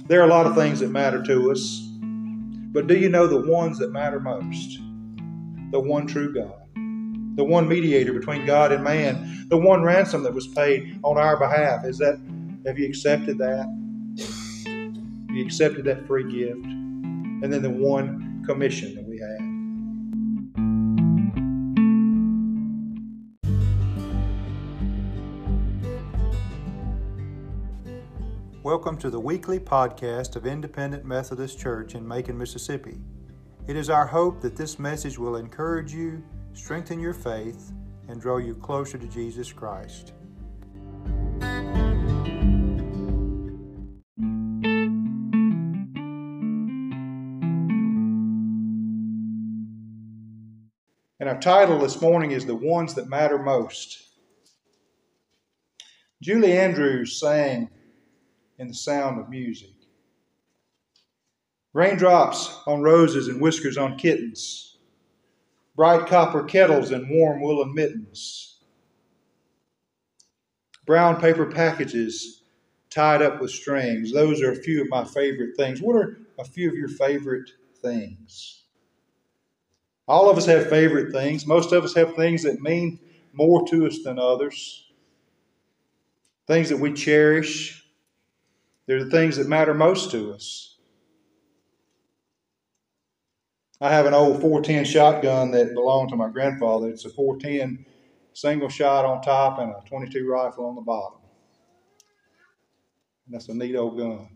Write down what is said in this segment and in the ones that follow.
There are a lot of things that matter to us, but do you know the ones that matter most? The one true God, the one mediator between God and man, the one ransom that was paid on our behalf. Have you accepted that? Have you accepted that free gift? And then the one commission that we have. Welcome to the weekly podcast of Independent Methodist Church in Macon, Mississippi. It is our hope that this message will encourage you, strengthen your faith, and draw you closer to Jesus Christ. And our title this morning is The Ones That Matter Most. Julie Andrews sang in The Sound of Music. Raindrops on roses and whiskers on kittens, bright copper kettles and warm woolen mittens, brown paper packages tied up with strings. Those are a few of my favorite things. What are a few of your favorite things? All of us have favorite things. Most of us have things that mean more to us than others, things that we cherish. They're the things that matter most to us. I have an old 410 shotgun that belonged to my grandfather. It's a 410 single shot on top and a 22 rifle on the bottom. And that's a neat old gun.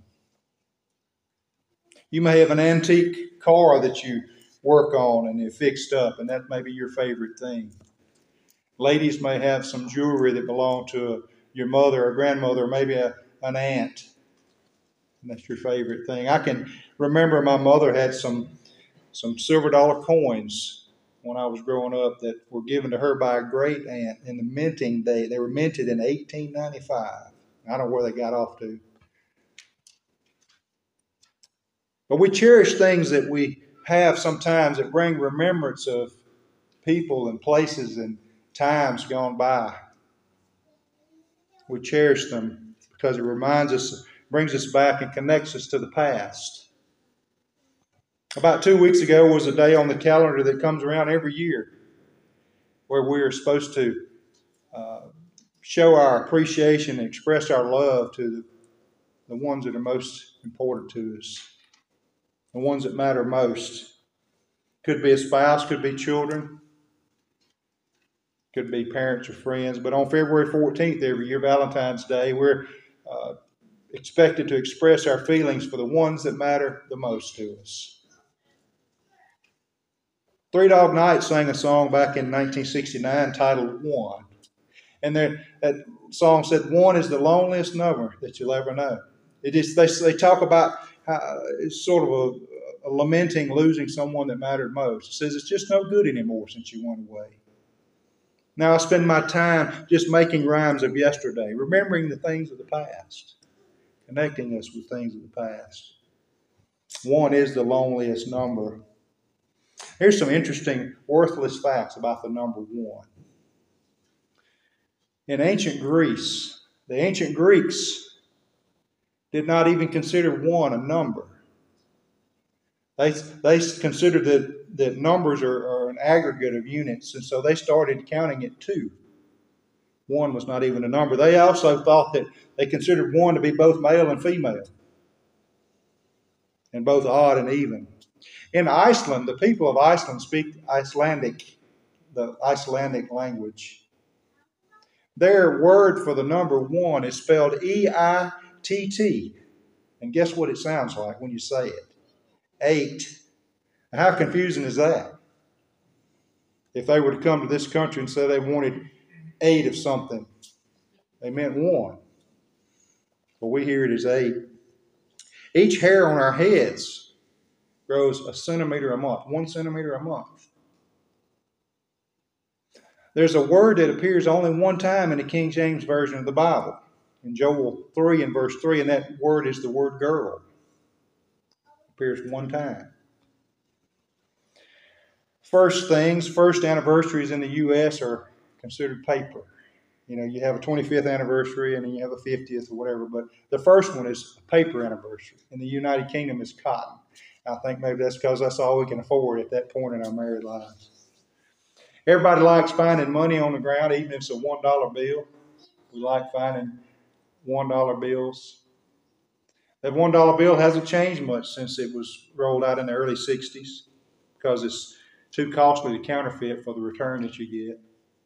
You may have an antique car that you work on and it fixed up, and that may be your favorite thing. Ladies may have some jewelry that belonged to your mother or grandmother or maybe an aunt. And that's your favorite thing. I can remember my mother had some silver dollar coins when I was growing up that were given to her by a great aunt in the minting day. They were minted in 1895. I don't know where they got off to. But we cherish things that we have sometimes that bring remembrance of people and places and times gone by. We cherish them because it reminds us, brings us back and connects us to the past. About 2 weeks ago was a day on the calendar that comes around every year where we are supposed to show our appreciation and express our love to the ones that are most important to us, the ones that matter most. Could be a spouse, could be children, could be parents or friends. But on February 14th every year, Valentine's Day, we're expected to express our feelings for the ones that matter the most to us. Three Dog Night sang a song back in 1969 titled One. And that song said, one is the loneliest number that you'll ever know. They talk about how it's sort of a lamenting losing someone that mattered most. It says it's just no good anymore since you went away. Now I spend my time just making rhymes of yesterday, remembering the things of the past, connecting us with things of the past. One is the loneliest number. Here's some interesting, worthless facts about the number one. In ancient Greece, the ancient Greeks did not even consider one a number. They considered that numbers are an aggregate of units, and so they started counting at two. One was not even a number. They also thought that they considered one to be both male and female, and both odd and even. In Iceland, the people of Iceland speak the Icelandic language. Their word for the number one is spelled E-I-T-T. And guess what it sounds like when you say it? 8. How confusing is that? If they were to come to this country and say they wanted 8 of something, they meant 1. But we hear it as 8. Each hair on our heads grows a centimeter a month, 1 centimeter a month. There's a word that appears only one time in the King James Version of the Bible, in Joel 3 and verse 3, and that word is the word girl. It appears one time. First anniversaries in the U.S. are considered paper. You know, you have a 25th anniversary and then you have a 50th or whatever. But the first one is a paper anniversary. In the United Kingdom, it's cotton. I think maybe that's because that's all we can afford at that point in our married lives. Everybody likes finding money on the ground, even if it's a $1 bill. We like finding $1 bills. That $1 bill hasn't changed much since it was rolled out in the early 60s because it's too costly to counterfeit for the return that you get.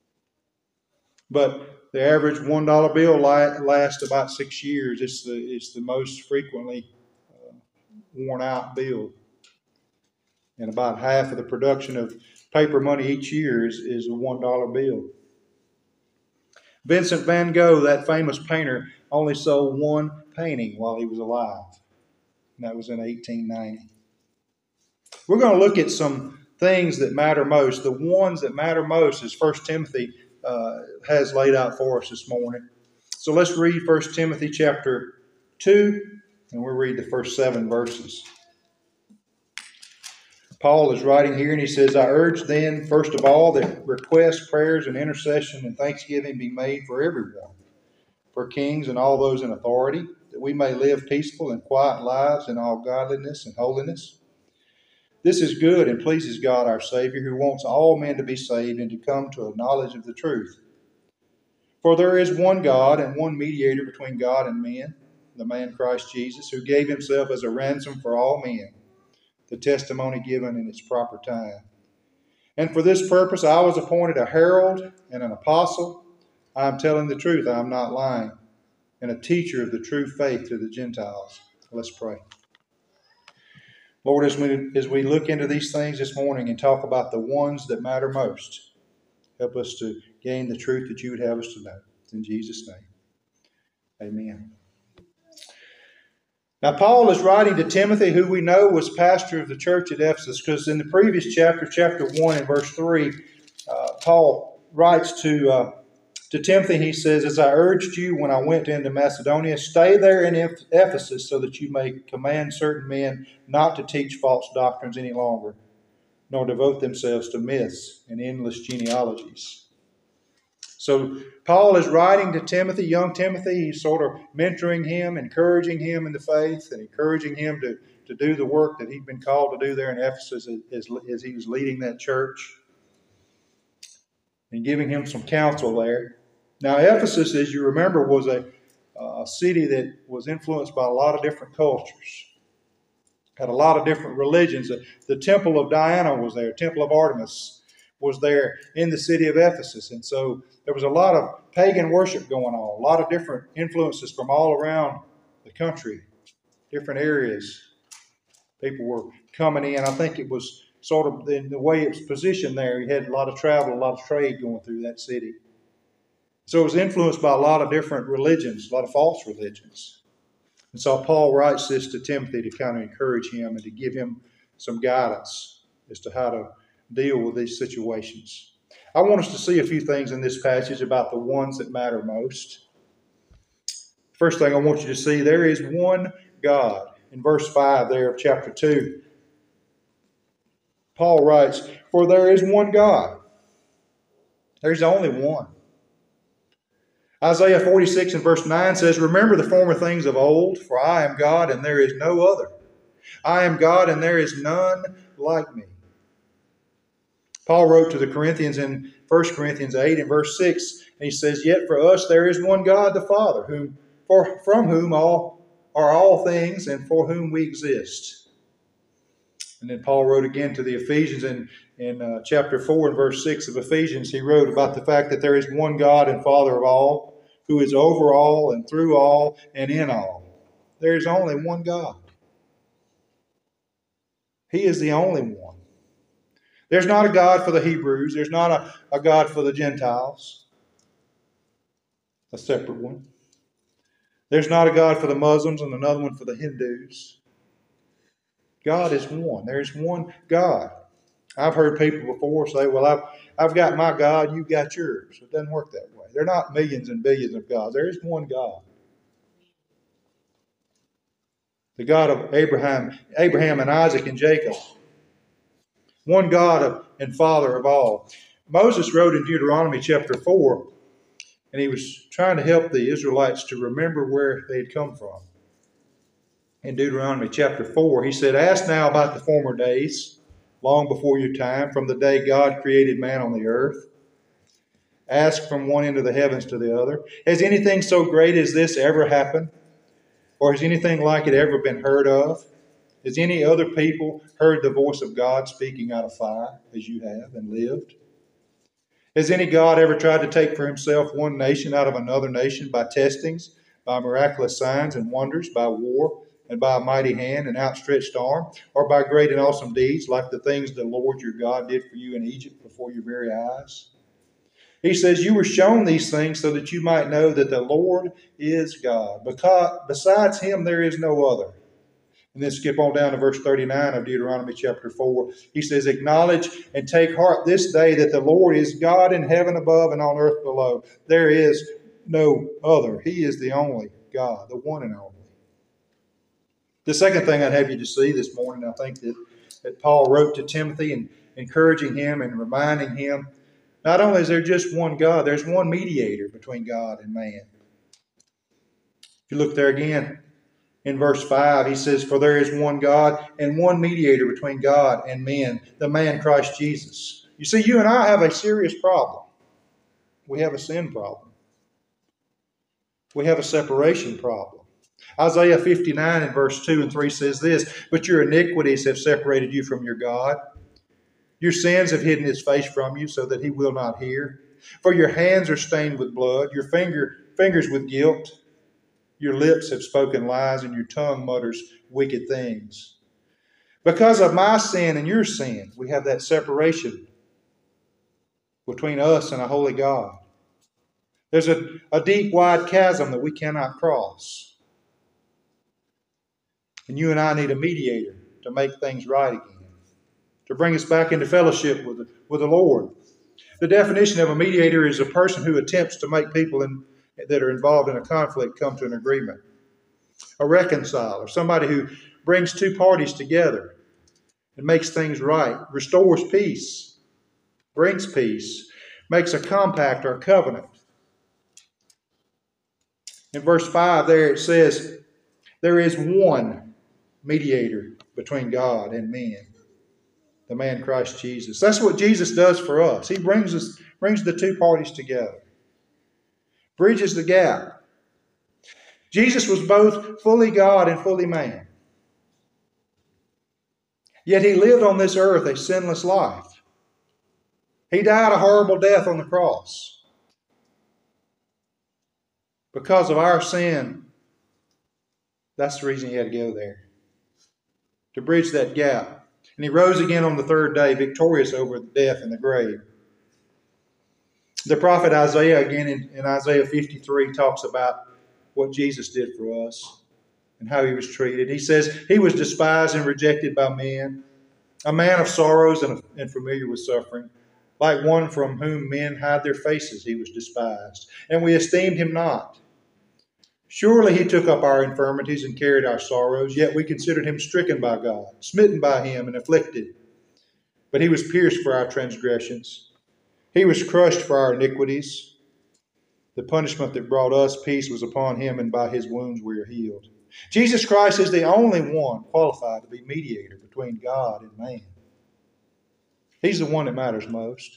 But the average $1 bill lasts about 6 years. It's the most frequently worn out bill. And about half of the production of paper money each year is a $1 bill. Vincent van Gogh, that famous painter, only sold one painting while he was alive. And that was in 1890. We're going to look at some things that matter most. The ones that matter most is 1 Timothy has laid out for us this morning. So let's read 1 Timothy chapter 2, and we'll read the first 7 verses. Paul is writing here, and he says, I urge then, first of all, that requests, prayers, and intercession and thanksgiving be made for everyone, for kings and all those in authority, that we may live peaceful and quiet lives in all godliness and holiness. This is good and pleases God our Savior, who wants all men to be saved and to come to a knowledge of the truth. For there is one God and one mediator between God and men, the man Christ Jesus, who gave himself as a ransom for all men, the testimony given in its proper time. And for this purpose I was appointed a herald and an apostle. I am telling the truth, I am not lying, and a teacher of the true faith to the Gentiles. Let's pray. Lord, as we look into these things this morning and talk about the ones that matter most, help us to gain the truth that you would have us to know. In Jesus' name, amen. Now, Paul is writing to Timothy, who we know was pastor of the church at Ephesus, because in the previous chapter, chapter 1 and verse 3, Paul writes to Timothy, he says, as I urged you when I went into Macedonia, stay there in Ephesus so that you may command certain men not to teach false doctrines any longer, nor devote themselves to myths and endless genealogies. So Paul is writing to Timothy, young Timothy. He's sort of mentoring him, encouraging him in the faith, and encouraging him to do the work that he'd been called to do there in Ephesus as he was leading that church, and giving him some counsel there. Now, Ephesus, as you remember, was a city that was influenced by a lot of different cultures, had a lot of different religions. The Temple of Diana was there, Temple of Artemis was there in the city of Ephesus. And so there was a lot of pagan worship going on, a lot of different influences from all around the country, different areas. People were coming in. I think it was sort of in the way it was positioned there. You had a lot of travel, a lot of trade going through that city. So it was influenced by a lot of different religions, a lot of false religions. And so Paul writes this to Timothy to kind of encourage him and to give him some guidance as to how to deal with these situations. I want us to see a few things in this passage about the ones that matter most. First thing I want you to see, there is one God. In verse 5 there of chapter 2, Paul writes, for there is one God. There's only one. Isaiah 46 and verse 9 says, remember the former things of old, for I am God and there is no other. I am God and there is none like me. Paul wrote to the Corinthians in 1 Corinthians 8 and verse 6, and he says, yet for us there is one God, the Father, from whom are all things and for whom we exist. And then Paul wrote again to the Ephesians in chapter 4 and verse 6 of Ephesians. He wrote about the fact that there is one God and Father of all, who is over all and through all and in all. There is only one God. He is the only one. There's not a God for the Hebrews. There's not a God for the Gentiles. A separate one. There's not a God for the Muslims and another one for the Hindus. God is one. There's one God. I've heard people before say, well, I've got my God, you've got yours. It doesn't work that way. There are not millions and billions of gods. There is one God. The God of Abraham and Isaac and Jacob. One God and Father of all. Moses wrote in Deuteronomy chapter 4, And he was trying to help the Israelites to remember where they had come from. In Deuteronomy chapter 4, he said, "Ask now about the former days, long before your time, from the day God created man on the earth. Ask from one end of the heavens to the other. Has anything so great as this ever happened? Or has anything like it ever been heard of? Has any other people heard the voice of God speaking out of fire as you have and lived? Has any God ever tried to take for himself one nation out of another nation by testings, by miraculous signs and wonders, by war, and by a mighty hand and outstretched arm, or by great and awesome deeds like the things the Lord your God did for you in Egypt before your very eyes?" He says, "You were shown these things so that you might know that the Lord is God. Because besides him there is no other." And then skip on down to verse 39 of Deuteronomy chapter 4. He says, "Acknowledge and take heart this day that the Lord is God in heaven above and on earth below. There is no other. He is the only God, the one and only." The second thing I'd have you to see this morning, I think that Paul wrote to Timothy and encouraging him and reminding him, not only is there just one God, there's one mediator between God and man. If you look there again in verse 5, he says, "For there is one God and one mediator between God and men, the man Christ Jesus." You see, you and I have a serious problem. We have a sin problem. We have a separation problem. Isaiah 59 in verse 2 and 3 says this, "But your iniquities have separated you from your God. Your sins have hidden his face from you so that he will not hear. For your hands are stained with blood, your fingers with guilt. Your lips have spoken lies, and your tongue mutters wicked things." Because of my sin and your sin, we have that separation between us and a holy God. There's a deep, wide chasm that we cannot cross. And you and I need a mediator to make things right again, to bring us back into fellowship with the Lord. The definition of a mediator is a person who attempts to make people that are involved in a conflict come to an agreement. A reconciler, somebody who brings two parties together and makes things right, restores peace, brings peace, makes a compact or a covenant. In verse 5 there it says, "There is one mediator between God and men, the man Christ Jesus." That's what Jesus does for us. He brings the two parties together, bridges the gap. Jesus was both fully God and fully man. Yet he lived on this earth a sinless life. He died a horrible death on the cross. Because of our sin, that's the reason he had to go there, to bridge that gap. And he rose again on the third day, victorious over death and the grave. The prophet Isaiah, again in Isaiah 53, talks about what Jesus did for us and how he was treated. He says, "He was despised and rejected by men, a man of sorrows and familiar with suffering. Like one from whom men hide their faces, he was despised, and we esteemed him not. Surely he took up our infirmities and carried our sorrows, yet we considered him stricken by God, smitten by him and afflicted. But he was pierced for our transgressions. He was crushed for our iniquities. The punishment that brought us peace was upon him, and by his wounds we are healed." Jesus Christ is the only one qualified to be mediator between God and man. He's the one that matters most.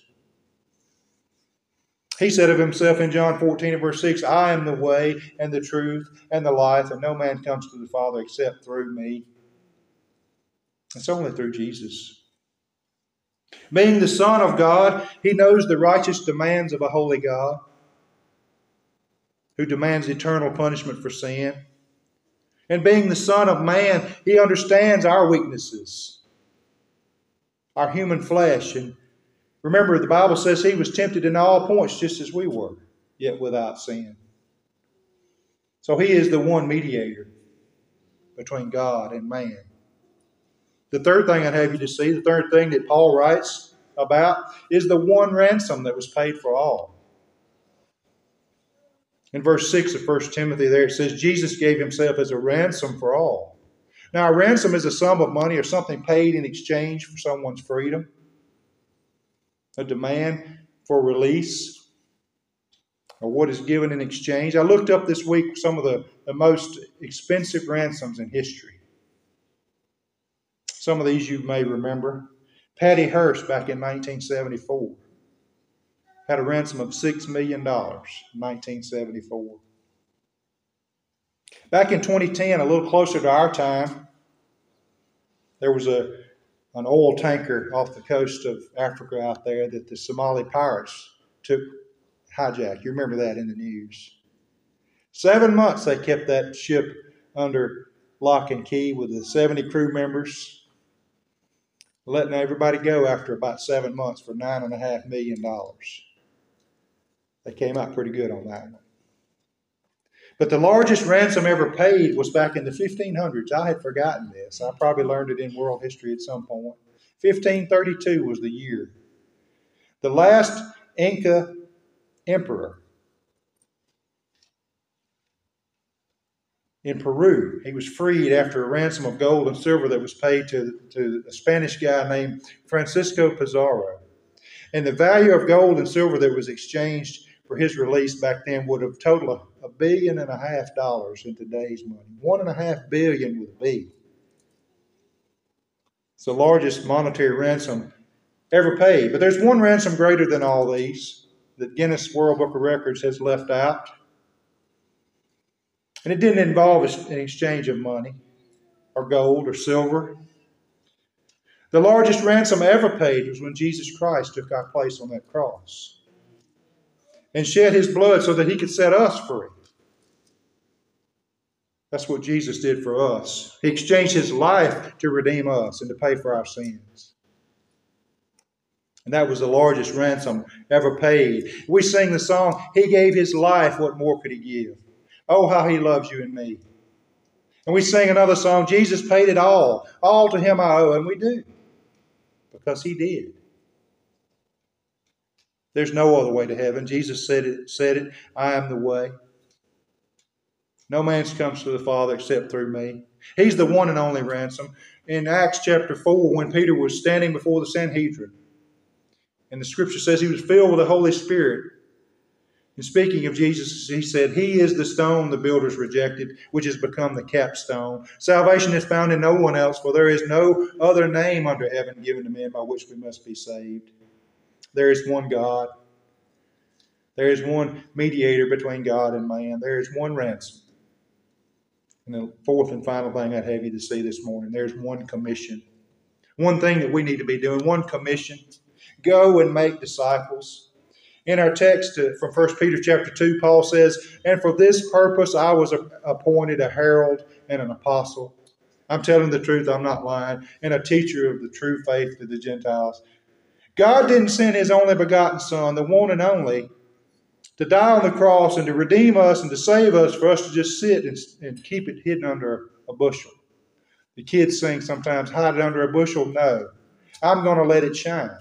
He said of himself in John 14 and verse 6, "I am the way and the truth and the life, and no man comes to the Father except through me." It's only through Jesus. Being the Son of God, he knows the righteous demands of a holy God who demands eternal punishment for sin. And being the Son of Man, he understands our weaknesses, our human flesh. And remember, the Bible says he was tempted in all points just as we were, yet without sin. So he is the one mediator between God and man. The third thing I'd have you to see, the third thing that Paul writes about, is the one ransom that was paid for all. In verse 6 of 1 Timothy there it says, "Jesus gave himself as a ransom for all." Now a ransom is a sum of money or something paid in exchange for someone's freedom, a demand for release. or what is given in exchange. I looked up this week some of the most expensive ransoms in history. Some of these you may remember. Patty Hearst back in 1974 had a ransom of $6 million in 1974. Back in 2010, a little closer to our time, there was an oil tanker off the coast of Africa out there that the Somali pirates took hijacked. You remember that in the news. 7 months they kept that ship under lock and key with the 70 crew members, letting everybody go after about 7 months for $9.5 million. They came out pretty good on that one. But the largest ransom ever paid was back in the 1500s. I had forgotten this. I probably learned it in world history at some point. 1532 was the year. The last Inca emperor in Peru, he was freed after a ransom of gold and silver that was paid to a Spanish guy named Francisco Pizarro. And the value of gold and silver that was exchanged for his release back then would have totaled $1.5 billion in today's money. $1.5 billion with a B. It's the largest monetary ransom ever paid. But there's one ransom greater than all these that Guinness World Book of Records has left out. And it didn't involve an exchange of money or gold or silver. The largest ransom ever paid was when Jesus Christ took our place on that cross and shed his blood so that he could set us free. That's what Jesus did for us. He exchanged his life to redeem us and to pay for our sins. And that was the largest ransom ever paid. We sing the song, He gave his life, what more could he give? Oh, how he loves you and me. And we sing another song, Jesus paid it all. All to him I owe, and we do. Because he did. There's no other way to heaven. Jesus said it, I am the way. No man comes to the Father except through me. He's the one and only ransom. In Acts chapter 4, when Peter was standing before the Sanhedrin, and the scripture says he was filled with the Holy Spirit. And speaking of Jesus, he said, He is the stone the builders rejected, which has become the capstone. Salvation is found in no one else, for there is no other name under heaven given to men by which we must be saved. There is one God. There is one mediator between God and man. There is one ransom. And the fourth and final thing I'd have you to see this morning, there's one commission. One thing that we need to be doing, one commission. Go and make disciples. In our text from 1 Peter chapter 2, Paul says, And for this purpose I was appointed a herald and an apostle. I'm telling the truth, I'm not lying. And a teacher of the true faith to the Gentiles. God didn't send his only begotten Son, the one and only, to die on the cross and to redeem us and to save us for us to just sit and keep it hidden under a bushel. The kids sing sometimes, hide it under a bushel. No, I'm going to let it shine.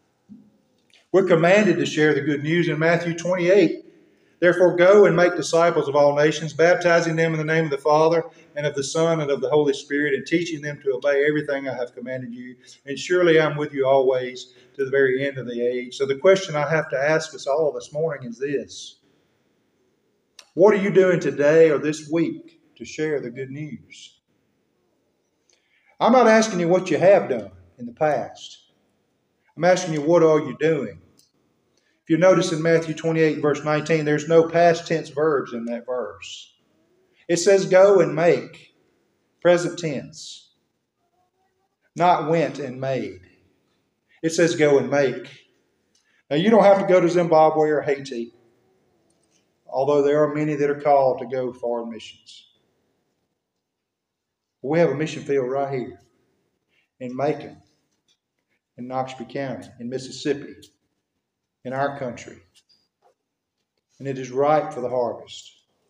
We're commanded to share the good news in Matthew 28. Therefore, go and make disciples of all nations, baptizing them in the name of the Father and of the Son and of the Holy Spirit, and teaching them to obey everything I have commanded you. And surely I'm with you always to the very end of the age. So the question I have to ask us all this morning is this. What are you doing today or this week to share the good news? I'm not asking you what you have done in the past. I'm asking you, what are you doing? If you notice in Matthew 28, verse 19, there's no past tense verbs in that verse. It says go and make, present tense, not went and made. It says go and make. Now, you don't have to go to Zimbabwe or Haiti, although there are many that are called to go foreign missions. We have a mission field right here in Macon, in Noxubee County, in Mississippi, in our country. And it is ripe for the harvest.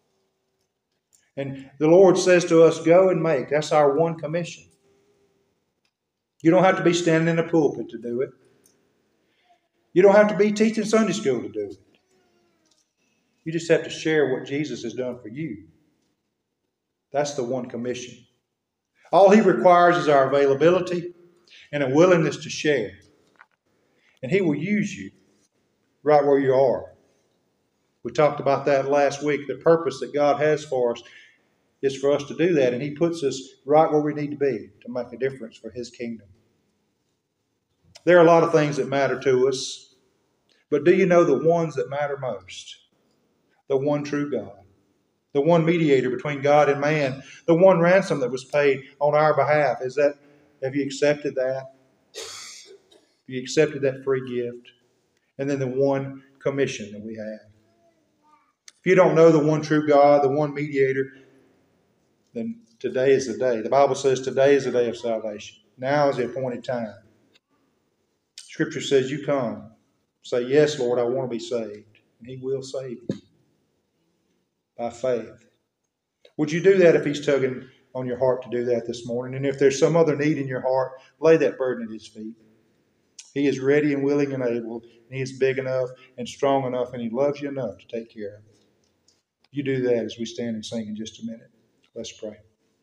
And the Lord says to us, go and make. That's our one commission. You don't have to be standing in a pulpit to do it. You don't have to be teaching Sunday school to do it. You just have to share what Jesus has done for you. That's the one commission. All he requires is our availability and a willingness to share. And he will use you right where you are. We talked about that last week. The purpose that God has for us is for us to do that, and He puts us right where we need to be to make a difference for His kingdom. There are a lot of things that matter to us, but do you know the ones that matter most? The one true God, the one mediator between God and man, the one ransom that was paid on our behalf. Have you accepted that? Have you accepted that free gift? And then the one commission that we have. If you don't know the one true God, the one mediator, then today is the day. The Bible says today is the day of salvation. Now is the appointed time. Scripture says you come. Say, yes, Lord, I want to be saved. And He will save you by faith. Would you do that if He's tugging on your heart to do that this morning? And if there's some other need in your heart, lay that burden at His feet. He is ready and willing and able. And He is big enough and strong enough, and He loves you enough to take care of it. You do that as we stand and sing in just a minute. Let's pray.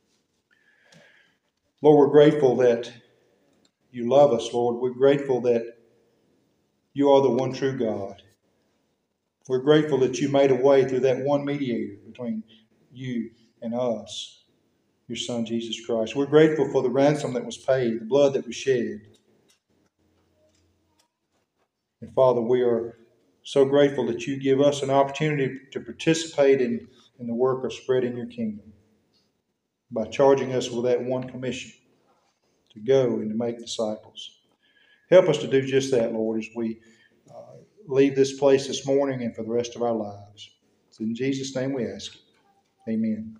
Lord, we're grateful that You love us, Lord. We're grateful that You are the one true God. We're grateful that You made a way through that one mediator between You and us, Your Son, Jesus Christ. We're grateful for the ransom that was paid, the blood that was shed. And Father, we are so grateful that You give us an opportunity to participate in the work of spreading Your kingdom by charging us with that one commission to go and to make disciples. Help us to do just that, Lord, as we leave this place this morning and for the rest of our lives. It's in Jesus' name we ask it. Amen.